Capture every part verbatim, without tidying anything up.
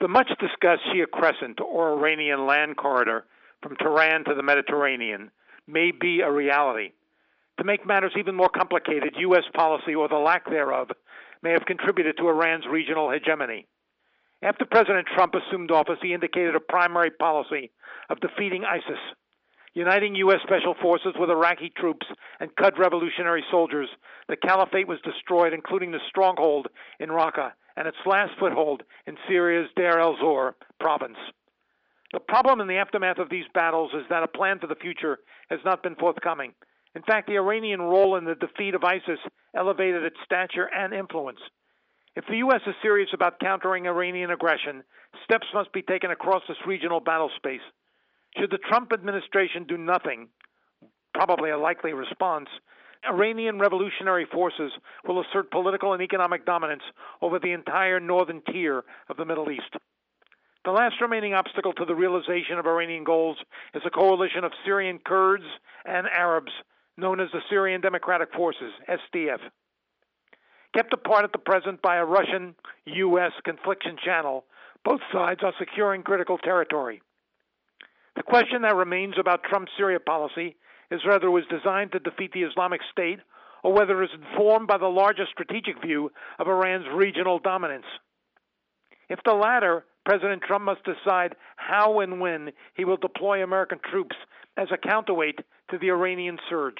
The much-discussed Shia Crescent, or Iranian land corridor from Tehran to the Mediterranean, may be a reality. To make matters even more complicated, U S policy, or the lack thereof, may have contributed to Iran's regional hegemony. After President Trump assumed office, he indicated a primary policy of defeating ISIS, uniting U S special forces with Iraqi troops and Kurd revolutionary soldiers. The caliphate was destroyed, including the stronghold in Raqqa and its last foothold in Syria's Deir el-Zor province. The problem in the aftermath of these battles is that a plan for the future has not been forthcoming. In fact, the Iranian role in the defeat of ISIS elevated its stature and influence. If the U S is serious about countering Iranian aggression, steps must be taken across this regional battle space. Should the Trump administration do nothing, probably a likely response, Iranian revolutionary forces will assert political and economic dominance over the entire northern tier of the Middle East. The last remaining obstacle to the realization of Iranian goals is a coalition of Syrian Kurds and Arabs known as the Syrian Democratic Forces, S D F. Kept apart at the present by a Russian-U S confliction channel, both sides are securing critical territory. The question that remains about Trump's Syria policy is whether it was designed to defeat the Islamic State or whether it is informed by the larger strategic view of Iran's regional dominance. If the latter, President Trump must decide how and when he will deploy American troops as a counterweight to the Iranian surge.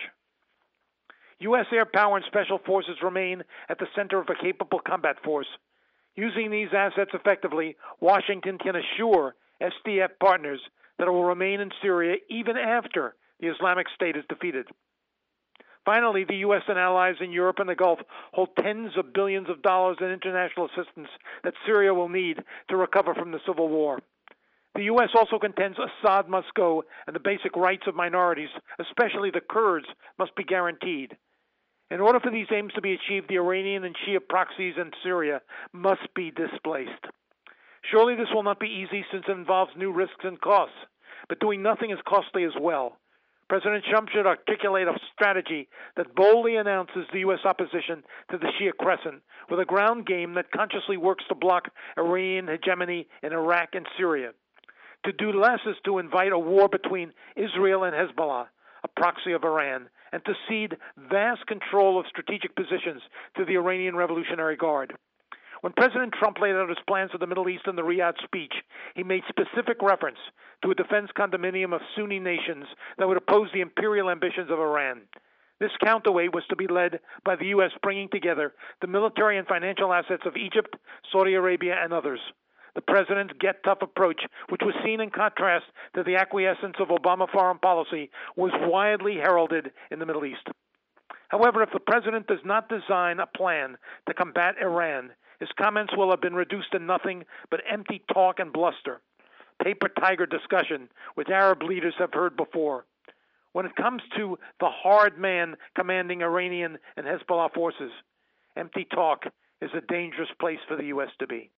U S air power and special forces remain at the center of a capable combat force. Using these assets effectively, Washington can assure S D F partners that it will remain in Syria even after the Islamic State is defeated. Finally, the U S and allies in Europe and the Gulf hold tens of billions of dollars in international assistance that Syria will need to recover from the civil war. The U S also contends Assad must go and the basic rights of minorities, especially the Kurds, must be guaranteed. In order for these aims to be achieved, the Iranian and Shia proxies in Syria must be displaced. Surely this will not be easy since it involves new risks and costs, but doing nothing is costly as well. President Trump should articulate a strategy that boldly announces the U S opposition to the Shia Crescent with a ground game that consciously works to block Iranian hegemony in Iraq and Syria. To do less is to invite a war between Israel and Hezbollah, a proxy of Iran, and to cede vast control of strategic positions to the Iranian Revolutionary Guard. When President Trump laid out his plans for the Middle East in the Riyadh speech, he made specific reference to a defense condominium of Sunni nations that would oppose the imperial ambitions of Iran. This counterweight was to be led by the U S bringing together the military and financial assets of Egypt, Saudi Arabia, and others. The president's get-tough approach, which was seen in contrast to the acquiescence of Obama foreign policy, was widely heralded in the Middle East. However, if the president does not design a plan to combat Iran, his comments will have been reduced to nothing but empty talk and bluster, paper tiger discussion, which Arab leaders have heard before. When it comes to the hard man commanding Iranian and Hezbollah forces, empty talk is a dangerous place for the U S to be.